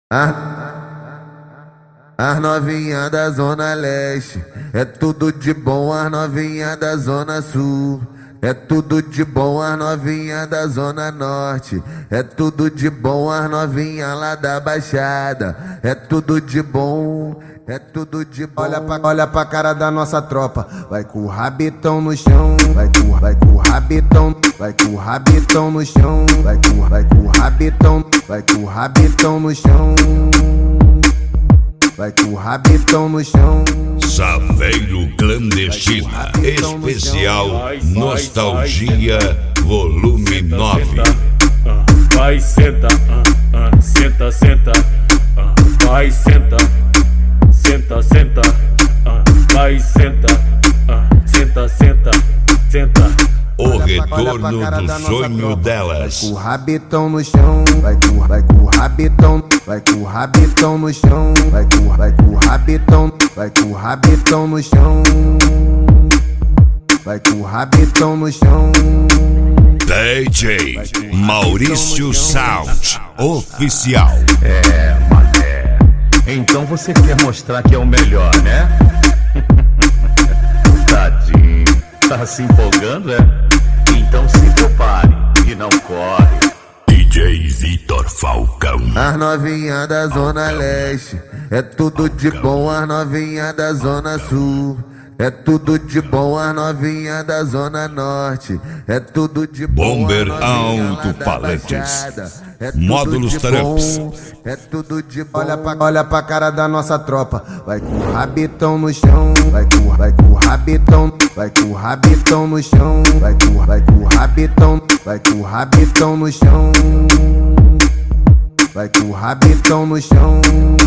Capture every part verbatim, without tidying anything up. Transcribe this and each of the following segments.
As, as novinha da Zona Leste, é tudo de bom, as novinha da Zona Sul. É tudo de bom, as novinha da Zona Norte. É tudo de bom, as novinha lá da Baixada. É tudo de bom, é tudo de bom. Olha pra, olha pra cara da nossa tropa. Vai com o rabitão no chão. Vai com, vai com o rabitão. Vai com o rabitão no chão. Vai com, vai com o rabitão. Vai com o rabitão no chão. Vai com o rabitão no chão. Saveiro Clandestina, especial Nostalgia, volume nove. Vai, senta, senta, senta. Vai, senta, senta, senta. Vai, senta, senta, senta, senta. O retorno do sonho delas. Vai com o rabitão no chão. Vai com, vai com o rabitão. Vai com o rabitão no chão. Vai com, vai com o rabitão. Vai com o rabitão no chão. Vai com o rabitão no chão. D J Maurício Sound Oficial. É, mané. Então você quer mostrar que é o melhor, né? Tadinho. Tá se empolgando, é? Então se prepare e não corre. D J Vitor Falcão. As novinha da Zona Leste, é tudo de bom, as novinha da Zona Sul. É tudo de bom, as novinha da Zona Norte. É tudo de bom, Bomber alto-falantes. É Módulos Tramps. É tudo de bom. Olha pra, olha pra cara da nossa tropa. Vai com o rabitão no chão. Vai com, vai com o rabitão. Vai com o rabitão no chão. Vai com, vai com o rabitão. Vai com o rabitão no chão. Vai com o rabitão no chão.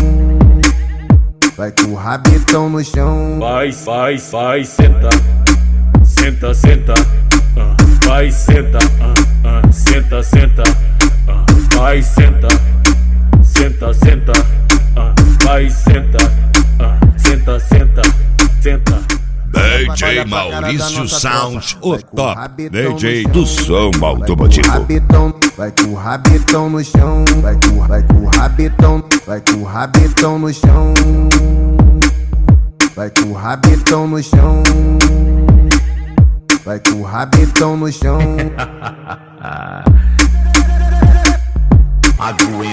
Vai com o rabitão no chão. Vai, vai, vai, senta, senta, senta. Vai, senta, senta, senta. Vai, senta, senta, senta. Vai, senta, senta, senta, senta. D J Maurício Sound, o top D J do som automotivo. Vai com o rabitão no chão. Vai com, vai com o rabitão. Vai com o rabitão no chão. Vai com o rabitão no chão. Vai com o rabitão no chão. Aguenta.